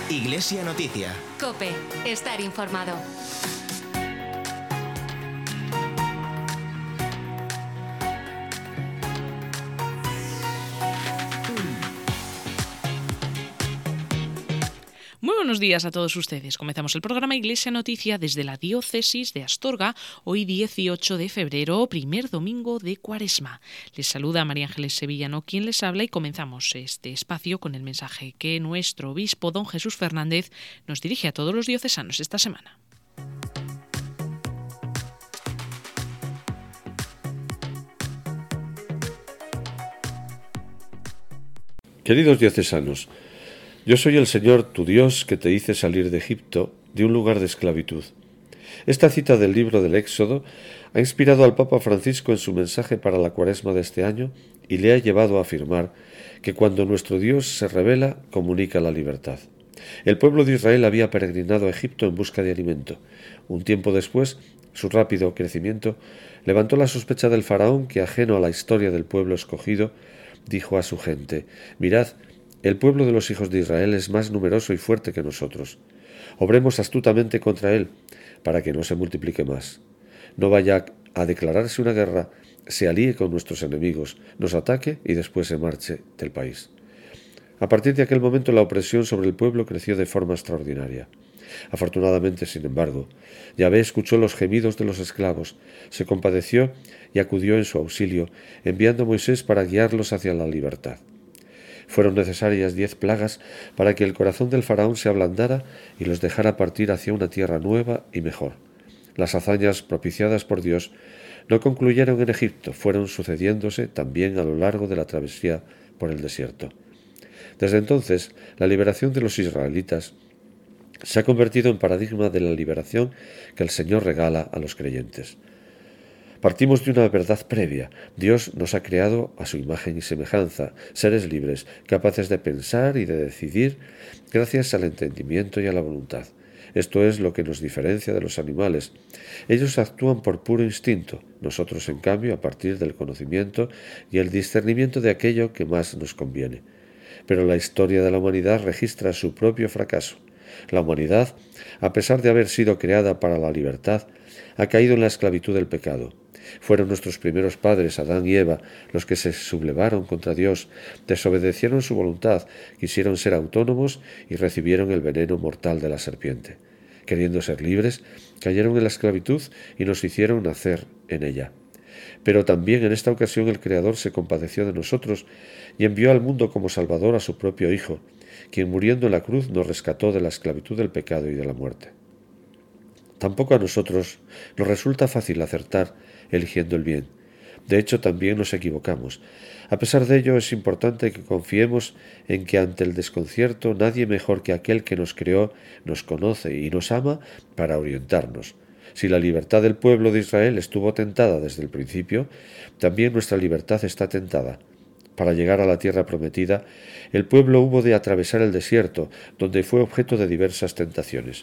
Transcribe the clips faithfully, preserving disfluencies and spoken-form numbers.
Iglesia Noticia. COPE. Estar informado. Muy buenos días a todos ustedes. Comenzamos el programa Iglesia Noticia desde la Diócesis de Astorga, hoy dieciocho de febrero, primer domingo de Cuaresma. Les saluda María Ángeles Sevillano, quien les habla, y comenzamos este espacio con el mensaje que nuestro obispo, don Jesús Fernández, nos dirige a todos los diocesanos esta semana. Queridos diocesanos, yo soy el Señor tu Dios que te hice salir de Egipto, de un lugar de esclavitud. Esta cita del libro del Éxodo ha inspirado al Papa Francisco en su mensaje para la Cuaresma de este año y le ha llevado a afirmar que cuando nuestro Dios se revela, comunica la libertad. El pueblo de Israel había peregrinado a Egipto en busca de alimento. Un tiempo después, su rápido crecimiento levantó la sospecha del faraón que, ajeno a la historia del pueblo escogido, dijo a su gente: «Mirad, el pueblo de los hijos de Israel es más numeroso y fuerte que nosotros. Obremos astutamente contra él, para que no se multiplique más. No vaya a declararse una guerra, se alíe con nuestros enemigos, nos ataque y después se marche del país». A partir de aquel momento la opresión sobre el pueblo creció de forma extraordinaria. Afortunadamente, sin embargo, Yahvé escuchó los gemidos de los esclavos, se compadeció y acudió en su auxilio, enviando a Moisés para guiarlos hacia la libertad. Fueron necesarias diez plagas para que el corazón del faraón se ablandara y los dejara partir hacia una tierra nueva y mejor. Las hazañas propiciadas por Dios no concluyeron en Egipto, fueron sucediéndose también a lo largo de la travesía por el desierto. Desde entonces, la liberación de los israelitas se ha convertido en paradigma de la liberación que el Señor regala a los creyentes. Partimos de una verdad previa. Dios nos ha creado a su imagen y semejanza, seres libres, capaces de pensar y de decidir gracias al entendimiento y a la voluntad. Esto es lo que nos diferencia de los animales. Ellos actúan por puro instinto, nosotros en cambio a partir del conocimiento y el discernimiento de aquello que más nos conviene. Pero la historia de la humanidad registra su propio fracaso. La humanidad, a pesar de haber sido creada para la libertad, ha caído en la esclavitud del pecado. Fueron nuestros primeros padres, Adán y Eva, los que se sublevaron contra Dios, desobedecieron su voluntad, quisieron ser autónomos y recibieron el veneno mortal de la serpiente. Queriendo ser libres, cayeron en la esclavitud y nos hicieron nacer en ella. Pero también en esta ocasión el Creador se compadeció de nosotros y envió al mundo como Salvador a su propio Hijo, quien muriendo en la cruz nos rescató de la esclavitud del pecado y de la muerte. Tampoco a nosotros nos resulta fácil acertar eligiendo el bien. De hecho, también nos equivocamos. A pesar de ello, es importante que confiemos en que ante el desconcierto nadie mejor que aquel que nos creó nos conoce y nos ama para orientarnos. Si la libertad del pueblo de Israel estuvo tentada desde el principio, también nuestra libertad está tentada. Para llegar a la tierra prometida, el pueblo hubo de atravesar el desierto, donde fue objeto de diversas tentaciones.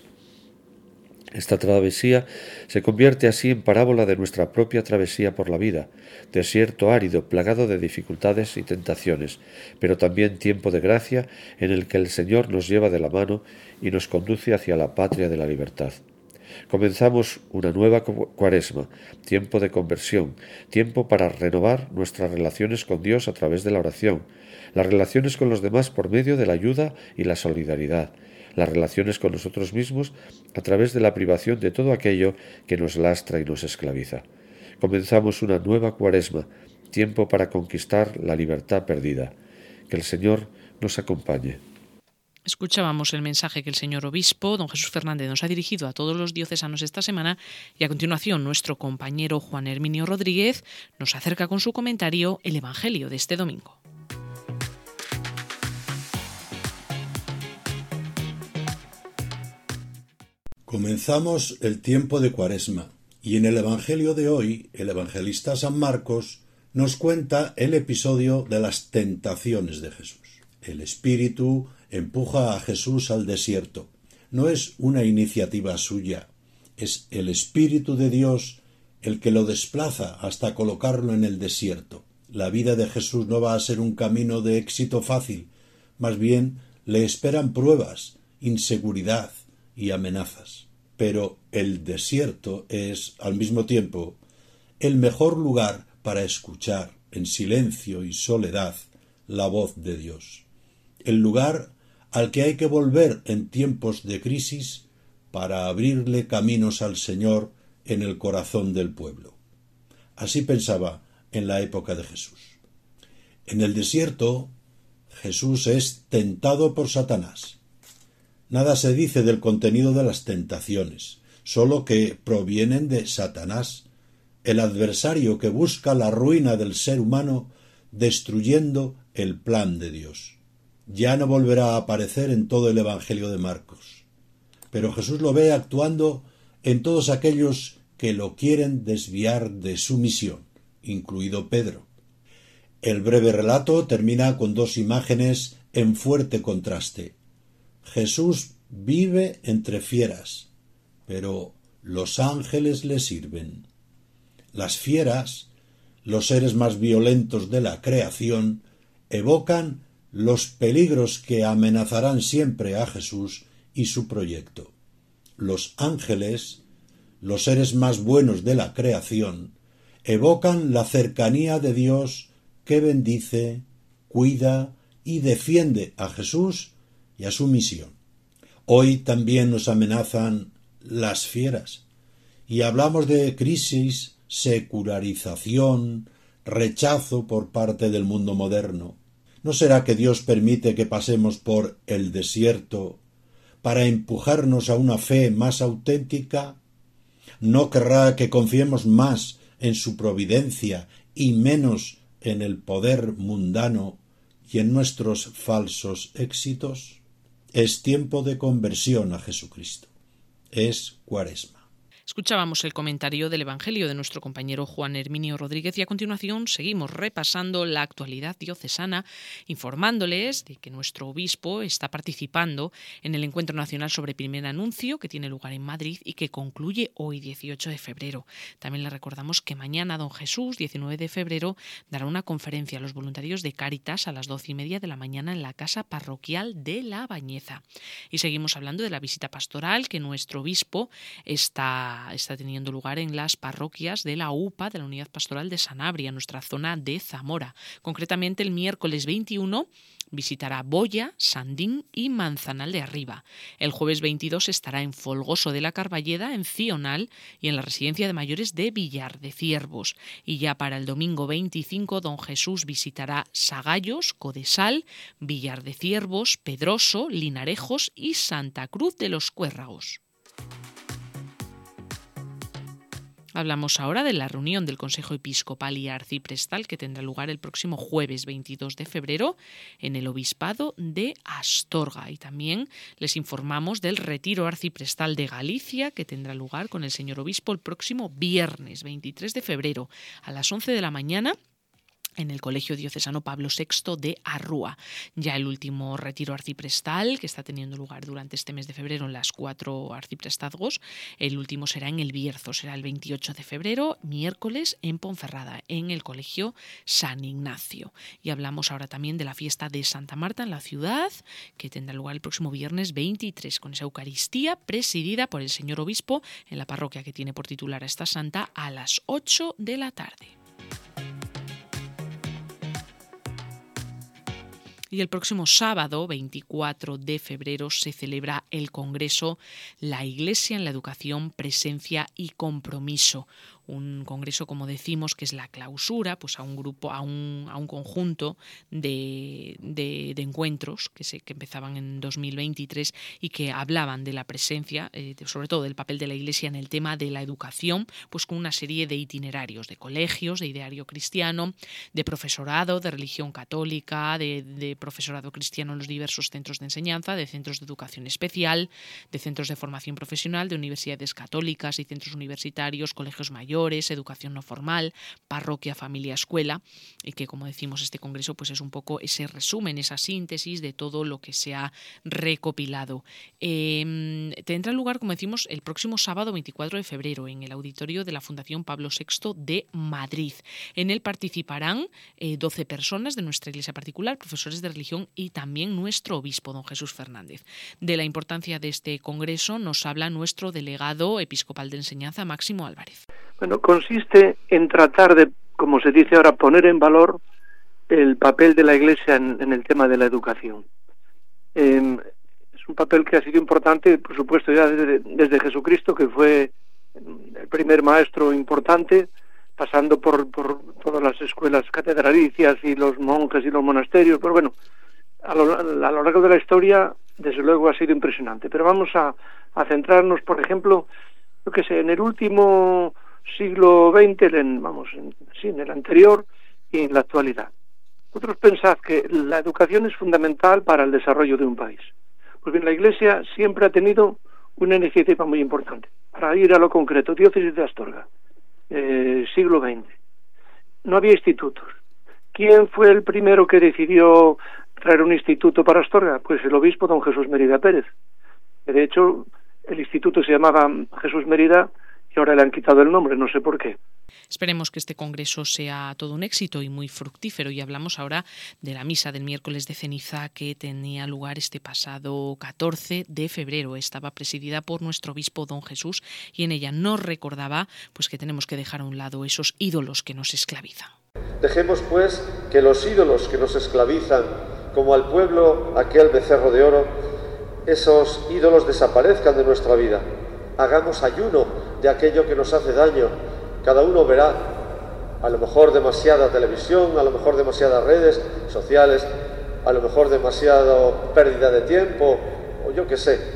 Esta travesía se convierte así en parábola de nuestra propia travesía por la vida, desierto árido, plagado de dificultades y tentaciones, pero también tiempo de gracia en el que el Señor nos lleva de la mano y nos conduce hacia la patria de la libertad. Comenzamos una nueva Cuaresma, tiempo de conversión, tiempo para renovar nuestras relaciones con Dios a través de la oración, las relaciones con los demás por medio de la ayuda y la solidaridad, las relaciones con nosotros mismos a través de la privación de todo aquello que nos lastra y nos esclaviza. Comenzamos una nueva Cuaresma, tiempo para conquistar la libertad perdida. Que el Señor nos acompañe. Escuchábamos el mensaje que el señor obispo, don Jesús Fernández, nos ha dirigido a todos los diocesanos esta semana, y a continuación nuestro compañero Juan Herminio Rodríguez nos acerca con su comentario el Evangelio de este domingo. Comenzamos el tiempo de Cuaresma, y en el Evangelio de hoy, el evangelista San Marcos nos cuenta el episodio de las tentaciones de Jesús. El Espíritu empuja a Jesús al desierto. No es una iniciativa suya, es el Espíritu de Dios el que lo desplaza hasta colocarlo en el desierto. La vida de Jesús no va a ser un camino de éxito fácil, más bien le esperan pruebas, inseguridad y amenazas. Pero el desierto es, al mismo tiempo, el mejor lugar para escuchar en silencio y soledad la voz de Dios. El lugar al que hay que volver en tiempos de crisis para abrirle caminos al Señor en el corazón del pueblo. Así pensaba en la época de Jesús. En el desierto, Jesús es tentado por Satanás. Nada se dice del contenido de las tentaciones, solo que provienen de Satanás, el adversario que busca la ruina del ser humano destruyendo el plan de Dios. Ya no volverá a aparecer en todo el Evangelio de Marcos, pero Jesús lo ve actuando en todos aquellos que lo quieren desviar de su misión, incluido Pedro. El breve relato termina con dos imágenes en fuerte contraste. Jesús vive entre fieras, pero los ángeles le sirven. Las fieras, los seres más violentos de la creación, evocan los peligros que amenazarán siempre a Jesús y su proyecto. Los ángeles, los seres más buenos de la creación, evocan la cercanía de Dios que bendice, cuida y defiende a Jesús y a su misión. Hoy también nos amenazan las fieras, y hablamos de crisis, secularización, rechazo por parte del mundo moderno. ¿No será que Dios permite que pasemos por el desierto para empujarnos a una fe más auténtica? ¿No querrá que confiemos más en su providencia y menos en el poder mundano y en nuestros falsos éxitos? Es tiempo de conversión a Jesucristo. Es Cuaresma. Escuchábamos el comentario del Evangelio de nuestro compañero Juan Herminio Rodríguez y a continuación seguimos repasando la actualidad diocesana, informándoles de que nuestro obispo está participando en el Encuentro Nacional sobre Primer Anuncio que tiene lugar en Madrid y que concluye hoy, dieciocho de febrero. También le recordamos que mañana don Jesús, diecinueve de febrero, dará una conferencia a los voluntarios de Cáritas a las doce y media de la mañana en la Casa Parroquial de La Bañeza. Y seguimos hablando de la visita pastoral que nuestro obispo está está teniendo lugar en las parroquias de la U P A, de la Unidad Pastoral de Sanabria, nuestra zona de Zamora. Concretamente el miércoles veintiuno visitará Boya, Sandín y Manzanal de Arriba. El jueves veintidós estará en Folgoso de la Carballeda, en Cional y en la residencia de mayores de Villar de Ciervos. Y ya para el domingo veinticinco, don Jesús visitará Sagallos, Codesal, Villar de Ciervos, Pedroso, Linarejos y Santa Cruz de los Cuérragos. Hablamos ahora de la reunión del Consejo Episcopal y Arciprestal que tendrá lugar el próximo jueves veintidós de febrero en el Obispado de Astorga. Y también les informamos del retiro arciprestal de Galicia que tendrá lugar con el señor obispo el próximo viernes veintitrés de febrero a las once de la mañana en el Colegio Diocesano Pablo sexto de Arrúa. Ya el último retiro arciprestal, que está teniendo lugar durante este mes de febrero en las cuatro arciprestazgos, el último será en el Bierzo, será el veintiocho de febrero, miércoles, en Ponferrada, en el Colegio San Ignacio. Y hablamos ahora también de la fiesta de Santa Marta en la ciudad, que tendrá lugar el próximo viernes veintitrés, con esa Eucaristía presidida por el señor obispo en la parroquia que tiene por titular a esta santa a las ocho de la tarde. Y el próximo sábado, veinticuatro de febrero, se celebra el Congreso La Iglesia en la Educación, Presencia y Compromiso. Un congreso, como decimos, que es la clausura pues a un grupo, a un, a un conjunto de, de, de encuentros que, se, que empezaban en dos mil veintitrés y que hablaban de la presencia, eh, sobre todo del papel de la Iglesia en el tema de la educación, pues con una serie de itinerarios, de colegios, de ideario cristiano, de profesorado, de religión católica, de, de profesorado cristiano en los diversos centros de enseñanza, de centros de educación especial, de centros de formación profesional, de universidades católicas y centros universitarios, colegios mayores, mayores, educación no formal, parroquia, familia, escuela, y que, como decimos, este congreso pues es un poco ese resumen, esa síntesis de todo lo que se ha recopilado. Eh, tendrá lugar, como decimos, el próximo sábado veinticuatro de febrero en el auditorio de la Fundación Pablo sexto de Madrid. En él participarán eh, doce personas de nuestra iglesia particular, profesores de religión y también nuestro obispo, don Jesús Fernández. De la importancia de este congreso nos habla nuestro delegado episcopal de enseñanza, Máximo Álvarez. Bueno, consiste en tratar de, como se dice ahora, poner en valor el papel de la Iglesia en, en el tema de la educación. Eh, es un papel que ha sido importante, por supuesto, ya desde, desde Jesucristo, que fue el primer maestro importante, pasando por, por todas las escuelas catedralicias y los monjes y los monasterios. Pero bueno, a lo, a lo largo de la historia, desde luego, ha sido impresionante. Pero vamos a, a centrarnos, por ejemplo, yo que sé, en el último siglo veinte, en, vamos, en, sí, en el anterior y en la actualidad. Vosotros pensad que la educación es fundamental para el desarrollo de un país. Pues bien, la Iglesia siempre ha tenido una iniciativa muy importante. Para ir a lo concreto, diócesis de Astorga, eh, siglo veinte. No había institutos. ¿Quién fue el primero que decidió traer un instituto para Astorga? Pues el obispo don Jesús Mérida Pérez. De hecho, el instituto se llamaba Jesús Mérida y ahora le han quitado el nombre, no sé por qué. Esperemos que este congreso sea todo un éxito y muy fructífero. Y hablamos ahora de la misa del miércoles de ceniza que tenía lugar este pasado catorce de febrero. Estaba presidida por nuestro obispo don Jesús y en ella nos recordaba pues que tenemos que dejar a un lado esos ídolos que nos esclavizan. Dejemos pues que los ídolos que nos esclavizan, como al pueblo aquel becerro de oro, esos ídolos desaparezcan de nuestra vida. Hagamos ayuno de aquello que nos hace daño. Cada uno verá, a lo mejor demasiada televisión, a lo mejor demasiadas redes sociales, a lo mejor demasiada pérdida de tiempo, o yo qué sé,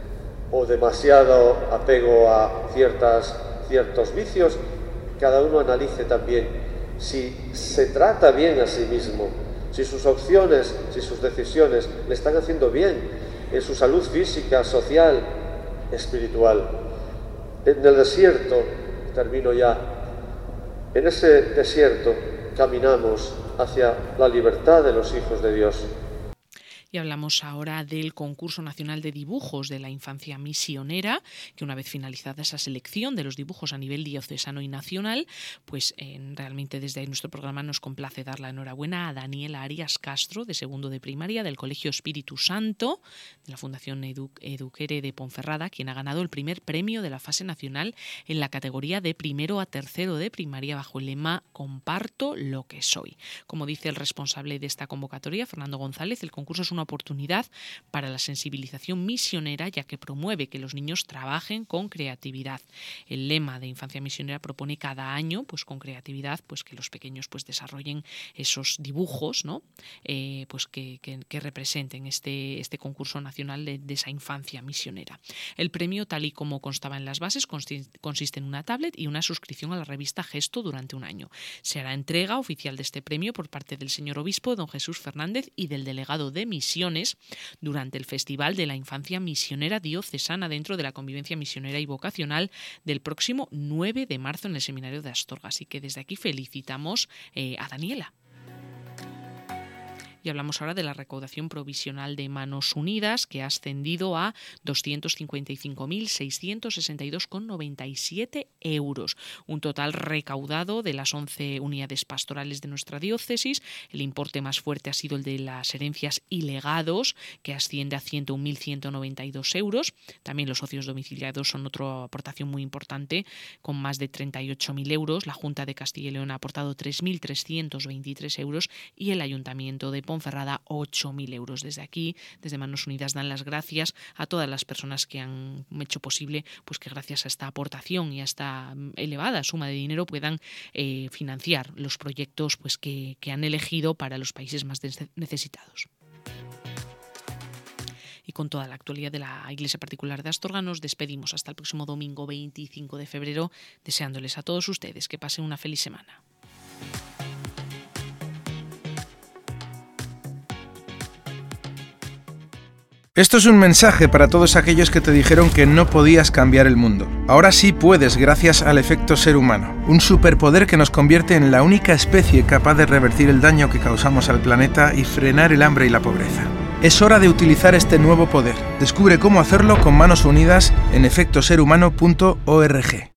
o demasiado apego a ciertas, ciertos vicios. Cada uno analice también si se trata bien a sí mismo, si sus opciones, si sus decisiones le están haciendo bien en su salud física, social, espiritual. En el desierto, termino ya, en ese desierto caminamos hacia la libertad de los hijos de Dios. Y hablamos ahora del concurso nacional de dibujos de la infancia misionera, que una vez finalizada esa selección de los dibujos a nivel diocesano y nacional, pues eh, realmente desde ahí nuestro programa nos complace dar la enhorabuena a Daniela Arias Castro, de segundo de primaria, del Colegio Espíritu Santo, de la Fundación Edu- Eduquere de Ponferrada, quien ha ganado el primer premio de la fase nacional en la categoría de primero a tercero de primaria bajo el lema Comparto lo que soy. Como dice el responsable de esta convocatoria, Fernando González, el concurso es un una oportunidad para la sensibilización misionera, ya que promueve que los niños trabajen con creatividad. El lema de Infancia Misionera propone cada año, pues con creatividad, pues que los pequeños pues desarrollen esos dibujos, ¿no? Eh, pues que, que, que representen este, este concurso nacional de, de esa infancia misionera. El premio, tal y como constaba en las bases, consiste en una tablet y una suscripción a la revista Gesto durante un año. Se hará entrega oficial de este premio por parte del señor obispo don Jesús Fernández y del delegado de Misiones durante el Festival de la Infancia Misionera Diocesana dentro de la Convivencia Misionera y Vocacional del próximo nueve de marzo en el Seminario de Astorga. Así que desde aquí felicitamos eh, a Daniela. Y hablamos ahora de la recaudación provisional de Manos Unidas, que ha ascendido a doscientos cincuenta y cinco mil seiscientos sesenta y dos coma noventa y siete euros. Un total recaudado de las once unidades pastorales de nuestra diócesis. El importe más fuerte ha sido el de las herencias y legados, que asciende a ciento un mil ciento noventa y dos euros. También los socios domiciliados son otra aportación muy importante, con más de treinta y ocho mil euros. La Junta de Castilla y León ha aportado tres mil trescientos veintitrés euros y el Ayuntamiento de Ponferrada ocho mil euros. Desde aquí, desde Manos Unidas, dan las gracias a todas las personas que han hecho posible pues que gracias a esta aportación y a esta elevada suma de dinero puedan eh, financiar los proyectos pues que, que han elegido para los países más necesitados. Y con toda la actualidad de la Iglesia Particular de Astorga nos despedimos hasta el próximo domingo veinticinco de febrero, deseándoles a todos ustedes que pasen una feliz semana. Esto es un mensaje para todos aquellos que te dijeron que no podías cambiar el mundo. Ahora sí puedes gracias al efecto ser humano, un superpoder que nos convierte en la única especie capaz de revertir el daño que causamos al planeta y frenar el hambre y la pobreza. Es hora de utilizar este nuevo poder. Descubre cómo hacerlo con manos unidas en efecto ser humano punto org.